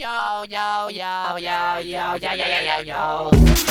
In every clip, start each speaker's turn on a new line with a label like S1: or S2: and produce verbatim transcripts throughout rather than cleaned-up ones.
S1: Yo, yo, yo, yo, yo, yo, yo, yo, yo, yo.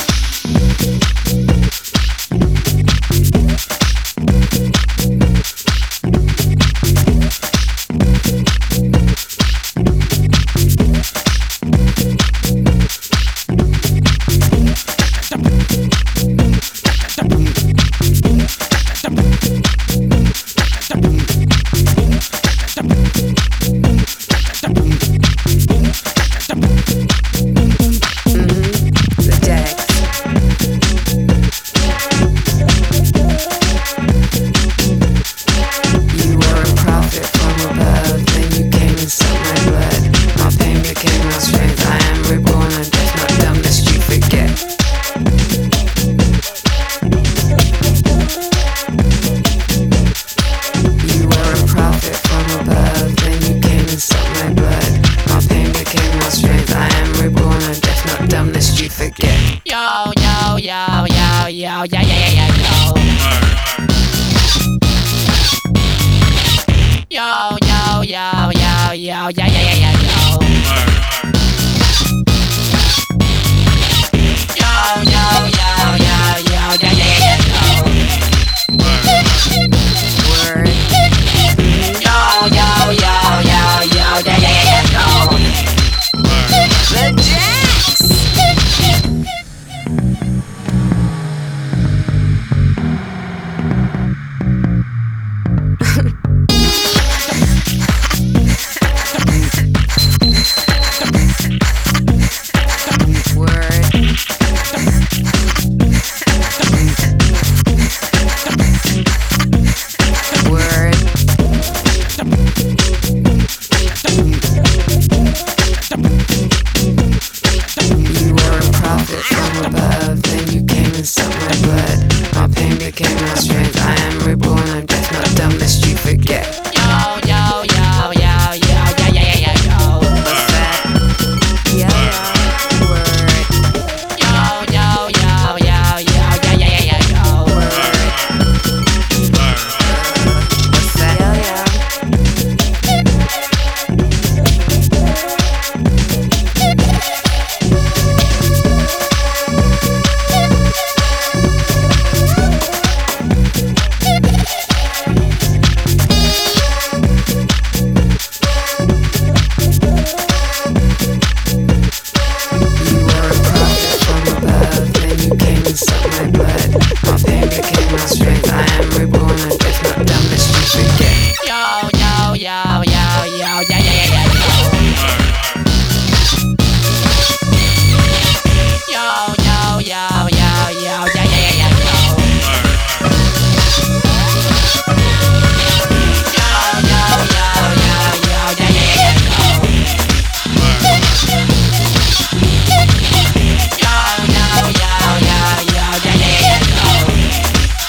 S1: Yo, yo, yo, yo, yo, yeah, yeah, yeah, yo. Yo, yo, yo, yo, yo, yeah, yeah, yeah, yeah, yo. Yo, yo, yo, yo, yo, yeah, yeah, yeah, yo. Word. Yo, yo, yo, yo, yo, yeah, yeah, yeah, yo. The Jacks.
S2: Became my strength. I am reborn. I'm deaf, not dumb, lest you forget.
S1: Yo, yo, yo, yo, yo, yeah, yeah, yeah, yeah, yo.
S2: What's that? Yeah, yeah. Word.
S1: Yo, yo, yo, yo, yo, yeah, yeah, yeah, yeah, yo.
S2: Word. What's that? Yeah, yeah.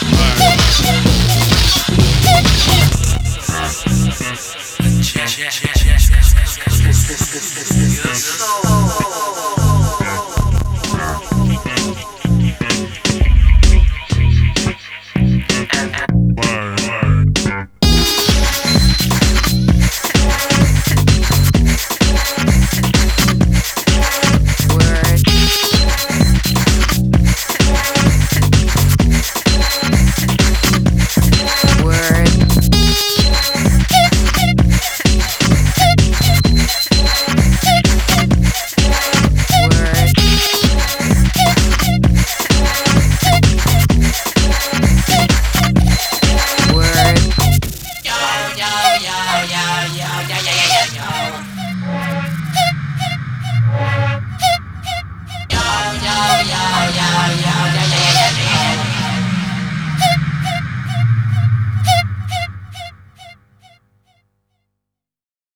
S1: Yeah, yeah.